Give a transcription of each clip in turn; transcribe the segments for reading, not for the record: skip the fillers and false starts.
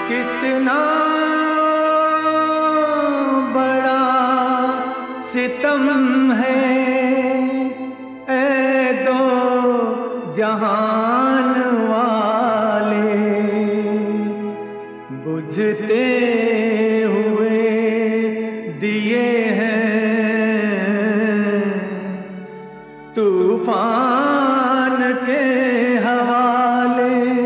कितना बड़ा सितम है ऐ दो जहान वाले, बुझते हुए दिए हैं तूफान के हवाले।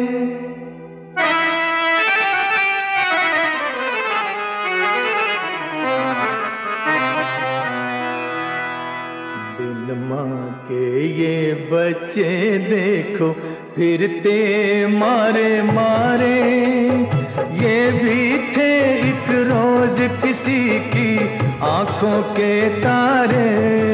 बिन माँ के ये बच्चे देखो फिरते मारे मारे, ये भी थे एक रोज किसी की आंखों के तारे,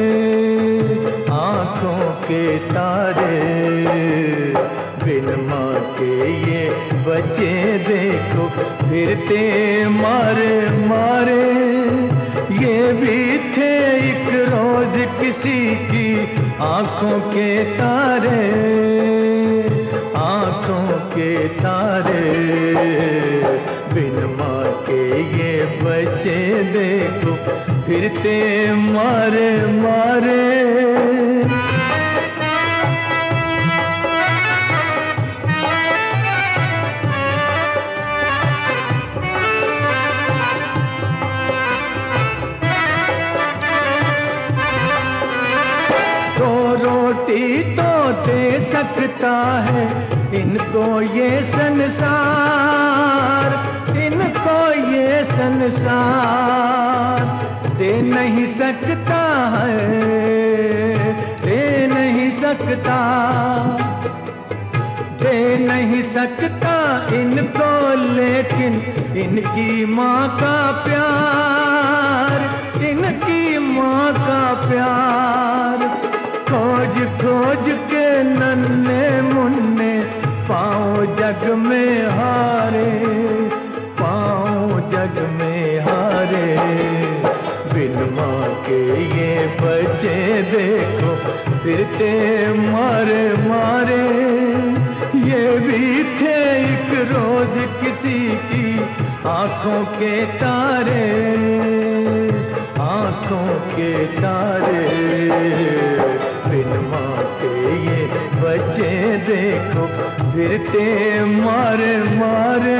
आंखों के तारे। बिन माँ के ये बच्चे देखो फिरते मारे मारे, ये भी थे एक रोज किसी की आंखों के तारे, आंखों के तारे। बिन माँ के ये बच्चे देखो फिरते मारे मारे। दो रोटी तो दे सकता है इनको ये संसार, इनको ये संसार दे नहीं सकता है, दे नहीं सकता, दे नहीं सकता इनको, लेकिन इनकी माँ का प्यार, इनकी माँ का प्यार खोज खोज के नन्हे मुन्ने पाँव जग में हारे, पाँव जग में हारे। बिन माँ के ये बच्चे देखो फिरते मारे मारे, ये भी थे एक रोज किसी की आंखों के तारे, आंखों के तारे। बिन माँ के ये बच्चे देखो फिरते मारे मारे।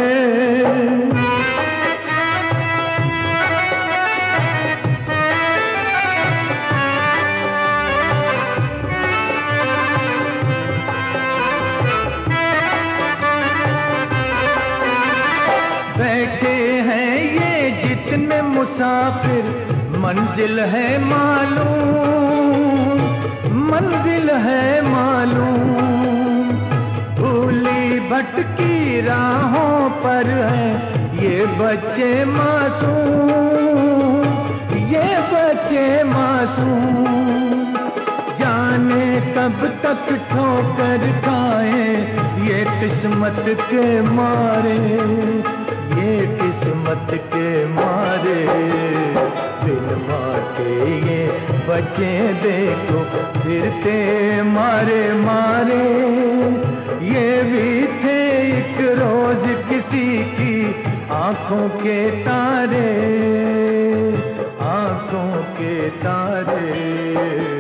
बैठे हैं ये जितने मुसाफिर, मंजिल है मालूम, मंजिल है मालूम। भूली भटकी राहों पर है ये बच्चे मासूम, ये बच्चे मासूम। जाने कब तक ठोकर खाए ये किस्मत के मारे, ये किस्मत के मारे। बिन माँ के ये बच्चे देखो फिरते मारे मारे, ये भी थे एक रोज किसी की आंखों के तारे, आंखों के तारे।